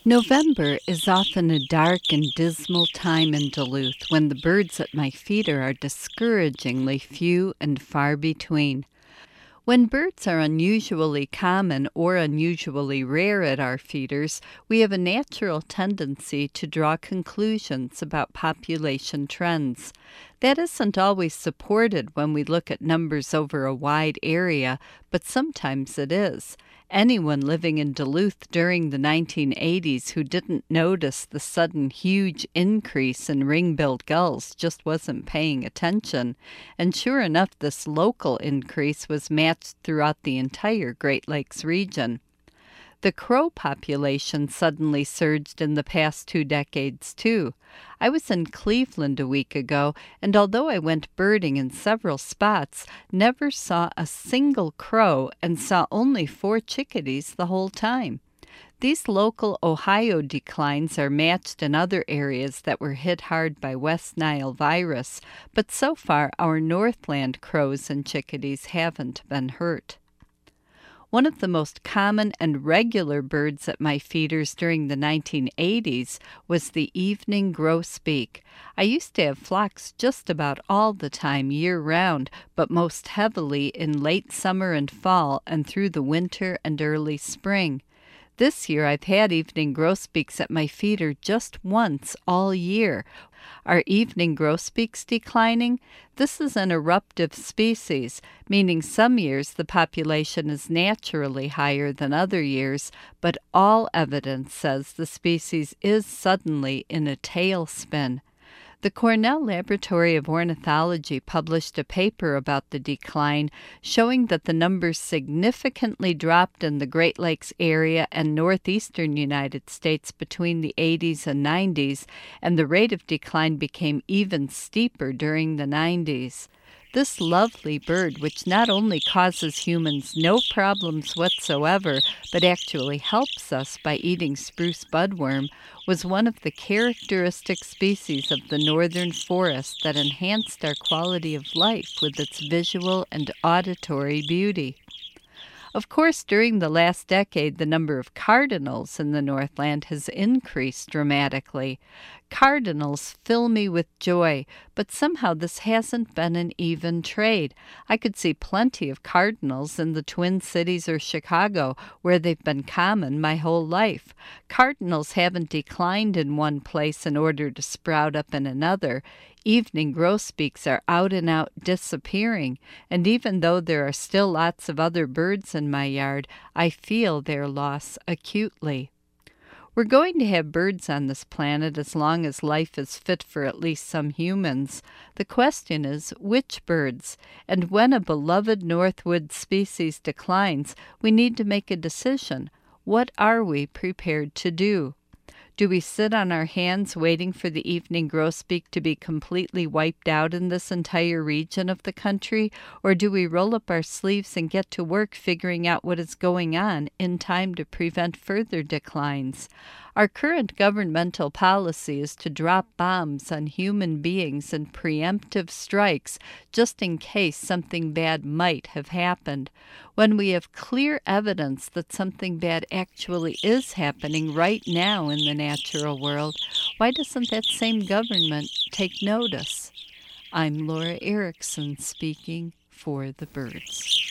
November is often a dark and dismal time in Duluth when the birds at my feeder are discouragingly few and far between. When birds are unusually common or unusually rare at our feeders, we have a natural tendency to draw conclusions about population trends. That isn't always supported when we look at numbers over a wide area, but sometimes it is. Anyone living in Duluth during the 1980s who didn't notice the sudden huge increase in ring-billed gulls just wasn't paying attention. And sure enough, this local increase was matched throughout the entire Great Lakes region. The crow population suddenly surged in the past 2 decades, too. I was in Cleveland a week ago, and although I went birding in several spots, never saw a single crow and saw only 4 chickadees the whole time. These local Ohio declines are matched in other areas that were hit hard by West Nile virus, but so far our Northland crows and chickadees haven't been hurt. One of the most common and regular birds at my feeders during the 1980s was the evening grosbeak. I used to have flocks just about all the time year-round, but most heavily in late summer and fall and through the winter and early spring. This year I've had evening grosbeaks at my feeder just once all year. Are evening grosbeaks declining? This is an eruptive species, meaning some years the population is naturally higher than other years, but all evidence says the species is suddenly in a tailspin. The Cornell Laboratory of Ornithology published a paper about the decline, showing that the numbers significantly dropped in the Great Lakes area and northeastern United States between the 80s and 90s, and the rate of decline became even steeper during the 90s. This lovely bird, which not only causes humans no problems whatsoever, but actually helps us by eating spruce budworm, was one of the characteristic species of the northern forest that enhanced our quality of life with its visual and auditory beauty. Of course, during the last decade, the number of cardinals in the Northland has increased dramatically. Cardinals fill me with joy, but somehow this hasn't been an even trade. I could see plenty of cardinals in the Twin Cities or Chicago, where they've been common my whole life. Cardinals haven't declined in one place in order to sprout up in another. Evening grosbeaks are out and out disappearing, and even though there are still lots of other birds in my yard, I feel their loss acutely. We're going to have birds on this planet as long as life is fit for at least some humans. The question is, which birds? And when a beloved Northwood species declines, we need to make a decision. What are we prepared to do? Do we sit on our hands waiting for the evening grosbeak to be completely wiped out in this entire region of the country, or do we roll up our sleeves and get to work figuring out what is going on in time to prevent further declines? Our current governmental policy is to drop bombs on human beings and preemptive strikes just in case something bad might have happened. When we have clear evidence that something bad actually is happening right now in the natural world, why doesn't that same government take notice? I'm Laura Erickson speaking for the birds.